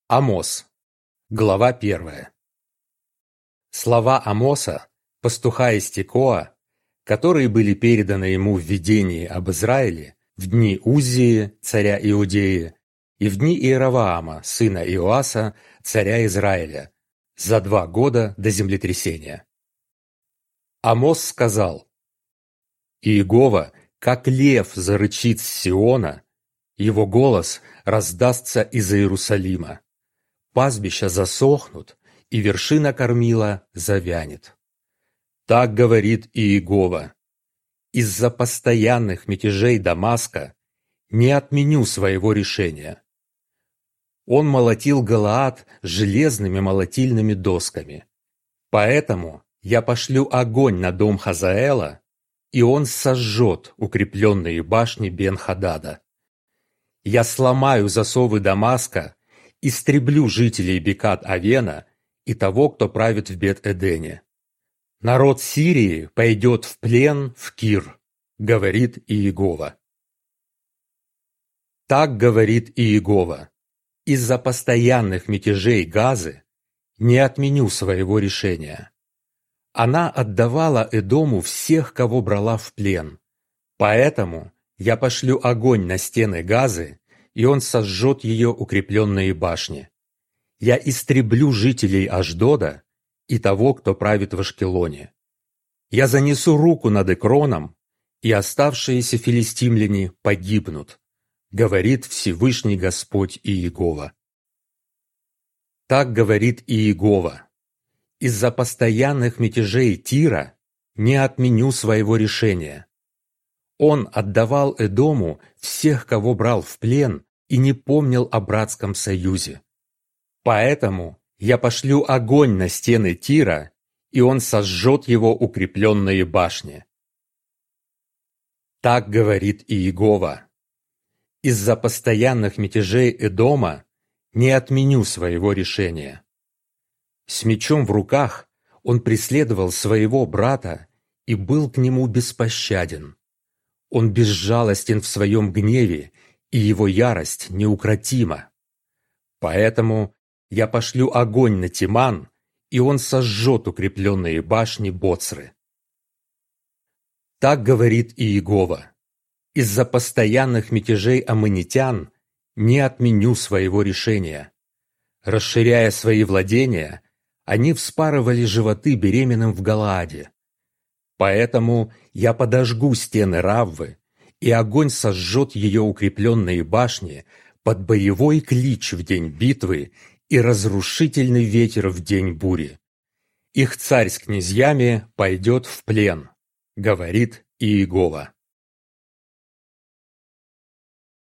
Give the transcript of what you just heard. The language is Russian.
Амос. Глава 1. Слова Амоса, пастуха из Текоа, которые были переданы ему в видении об Израиле в дни Уззии, царя Иудеи, и в дни Иеровоама, сына Иоаса, царя Израиля, за 2 года до землетрясения. Амос сказал: «Иегова, как лев, зарычит с Сиона, его голос раздастся из Иерусалима. Пастбища засохнут, и вершина кормила завянет. Так говорит Иегова: из-за постоянных мятежей Дамаска не отменю своего решения. Он молотил Галаад железными молотильными досками. Поэтому я пошлю огонь на дом Хазаэла, и он сожжет укрепленные башни Бен-Хадада. Я сломаю засовы Дамаска, истреблю жителей Бекат-Авена и того, кто правит в Бет-Эдене. Народ Сирии пойдет в плен в Кир, говорит Иегова. Так говорит Иегова: из-за постоянных мятежей Газы не отменю своего решения. Она отдавала Эдому всех, кого брала в плен. Поэтому я пошлю огонь на стены Газы, и он сожжет ее укрепленные башни. Я истреблю жителей Ашдода и того, кто правит в Ашкелоне. Я занесу руку над Экроном, и оставшиеся филистимляне погибнут, говорит Всевышний Господь Иегова. Так говорит Иегова: из-за постоянных мятежей Тира не отменю своего решения. Он отдавал Эдому всех, кого брал в плен, и не помнил о братском союзе. Поэтому я пошлю огонь на стены Тира, и он сожжет его укрепленные башни. Так говорит Иегова: из-за постоянных мятежей Эдома не отменю своего решения. С мечом в руках он преследовал своего брата и был к нему беспощаден. Он безжалостен в своем гневе, и его ярость неукротима. Поэтому я пошлю огонь на Тиман, и он сожжет укрепленные башни Боцры. Так говорит Иегова: из-за постоянных мятежей аммонитян не отменю своего решения. Расширяя свои владения, они вспарывали животы беременным в Галааде. Поэтому я подожгу стены Раввы, и огонь сожжет ее укрепленные башни под боевой клич в день битвы и разрушительный ветер в день бури. Их царь с князьями пойдет в плен, говорит Иегова.